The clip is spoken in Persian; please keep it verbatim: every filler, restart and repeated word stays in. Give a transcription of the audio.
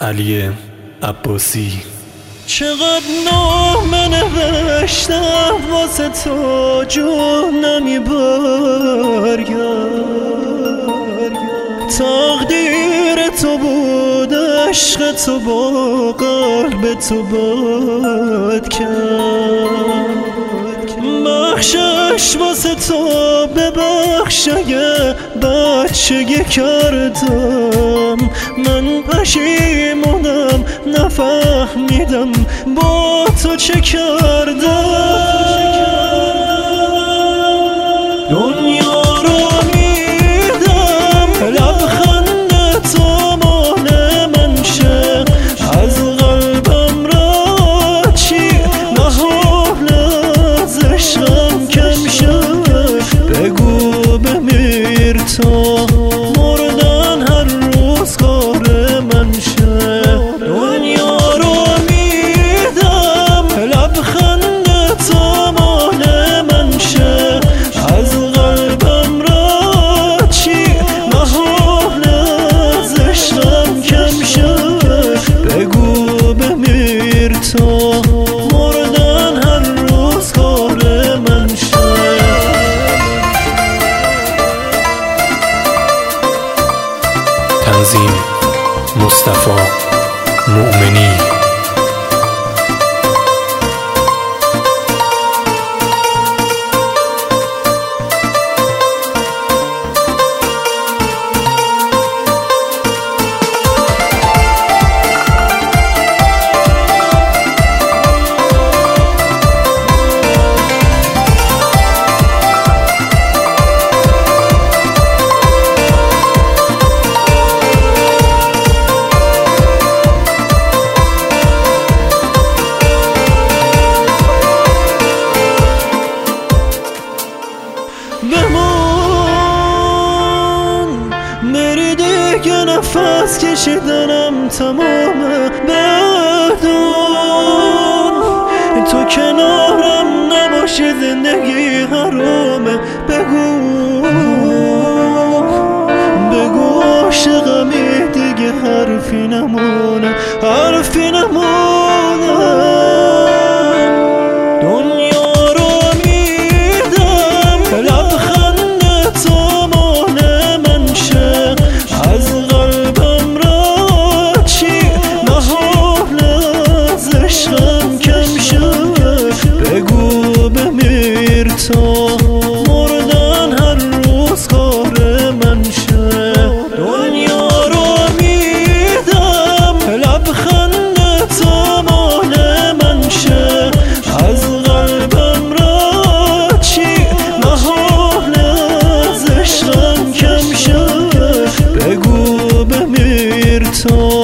علی عباسی. چقدر نامه نوشتم واسه تو جون نمیبرگرد، تقدیر تو بود عشق تو با قلب تو باد کرد. بخشش واسه تو ببخش اگه بچگی کردم، من پشیمونم نفهمیدم با تو چه کردم. دنیا رو میدم لبخند تو مال من شه، از قلبم را چی محال از عشقم کم شه. بگو بمیر تا مردن هر روز کار من شه. دنیا رو میدم لبخند تو مال من شه، از قلبم را چی محال از عشقم کم شه. بگو بمیر تا مردن هر روز کار من شه. تنظیم مصطفی مؤمنی. بمون بری دیگه نفس کشیدنم تمامه. بدون تو کنارم نباشی زندگی حرامه. بگو بگو عاشقمی دیگه حرفی نمونه، حرفی نمونه. تا مردن هر روز کار من شه. دنیا رو میدم لبخند تو مال من شه، از قلبم را چی محال از عشقم کم شه. بگو بمیر تا